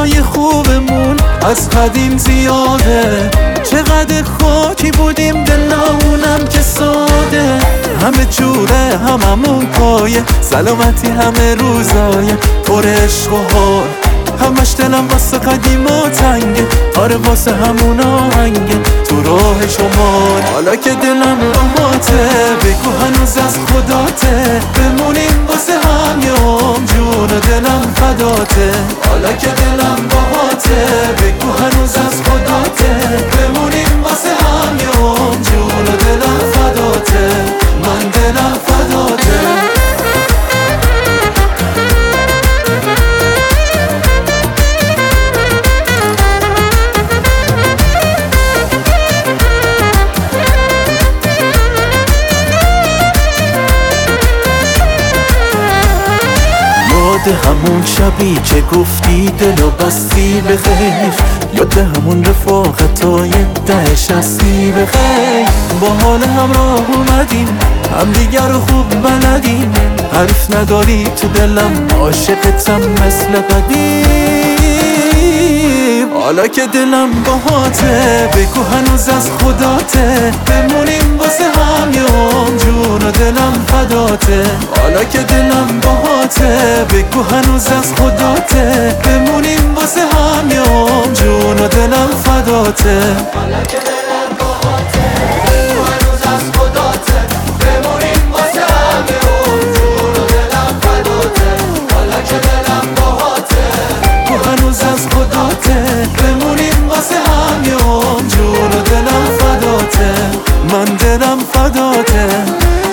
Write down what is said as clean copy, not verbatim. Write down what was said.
روزای خوبمون از قدیم زیاده. چقدر خاکی بودیم دلامونم که ساده. همه جوره هممون پایه، سلامتی همه روزایه پر عشق و حال. همش دلم واسه قدیم و تنگه، آره واسه همون آهنگه تو راه شمال. حالا که دلم باهاته بگو هنوز از خداته، بمونیم واسه هم یه عمر جون و دلم فداته. حالا که دلم باهاته بگو هنوز از خداته، بمونیم واسه هم یه عمر جون و دلم فداته. من دلم فداته. یاد همون شبی که گفتی دلو بستی بخیر، یاد همون رفاقتای دهش هستی بخیر. با حال همراه اومدیم هم دیگر رو خوب بلدیم، حرف نداری تو دلم عاشقتم مثل قدیم. حالا که دلم باهاته بگو هنوز از خداته، بمونیم واسه هم یه عمر جون و دلم فداته. حالا که دلم باهاته بگو هنوز از خداته، بمونیم واسه هم یه عمر جون و دلم فداته. حالا که دلم باهاته بگو هنوز از خداته، بمونیم واسه هم یه عمر جون و دلم فداته. حالا که دلم باهاته بگو هنوز از خداته، بمونیم واسه هم یه عمر جون و دلم فداته. من دلم فداته.